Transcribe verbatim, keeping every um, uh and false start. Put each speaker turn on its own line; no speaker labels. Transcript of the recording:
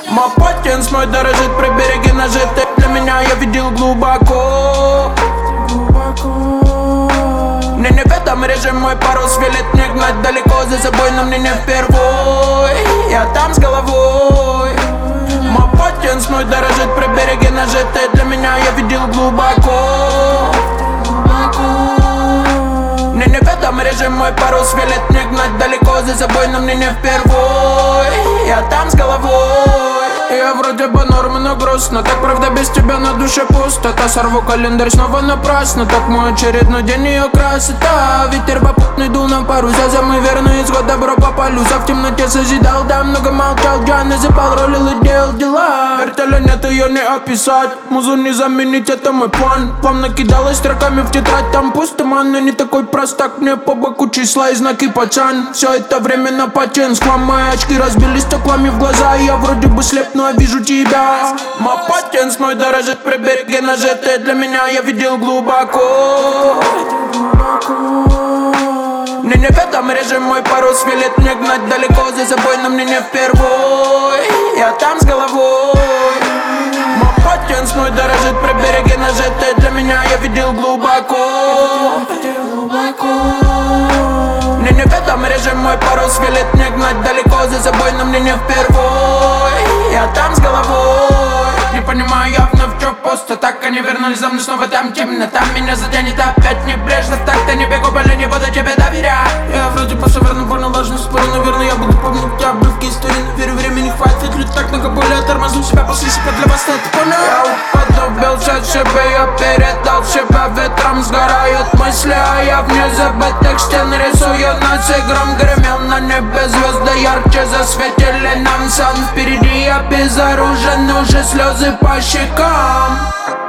Мой потенц мой дорожит, при береге нажитый. Для меня я видел глубоко. Мне неведом режим, мой парус велит мне гнать далеко за собой, но мне не впервой. Я там с головой. Мой потенц мой дорожит, при береге нажитый. Для меня я видел глубоко. Мне неведом режим, мой парус велит мне гнать далеко за собой, но мне не впервой. Я там с головой. Я вроде бы норм, но грустно. Так правда без тебя на душе пусто. Сорву календарь снова напрасно. Так мой очередной день ее красит. А ветер попутный дул на пару. За самый верный исход добро по полюса. В темноте созидал, да много молчал. Я называл, ролил и делал дела. Вертеля нет, ее не описать. Музу не заменить, это мой план. План накидалась строками в тетрадь. Там пусть туман, но не такой простак. Мне по боку числа и знаки пацан. Все это время на патент. Склам мои очки разбились стеклами в глаза. И я вроде бы слеп, но я вижу тебя. Мой потенц мой дорожит, при береге нажитый. Для меня я видел глубоко. Мне неведом режим, мой парус велит мне гнать далеко за собой, но мне не впервой. Я там с головой. Мой потенц мой дорожит, при береге нажитый. Для меня я видел глубоко. Мне неведом режим, мой парус велит мне гнать далеко за собой, но мне не впервой. Я там с головой. Не понимаю явно в чё пусто. Так они вернулись за мной снова там темно. Там меня заденет опять небрежно. Так-то не бегу, более не буду тебе доверять. Я вроде по верно понял, ложный спор. Наверное я буду помнить обрывки истории. Но верю, времени хватит. Люди так много боли, я тормозну себя после себя. Для вас это понял. Я уподобился себе, я передал себя ветром. Сгорают мысли, а я вне забытых стен рисую нас игром. Гремел на небе звезды, ярче засветили нам сон. Впереди я безоружен, уже слезы по щекам.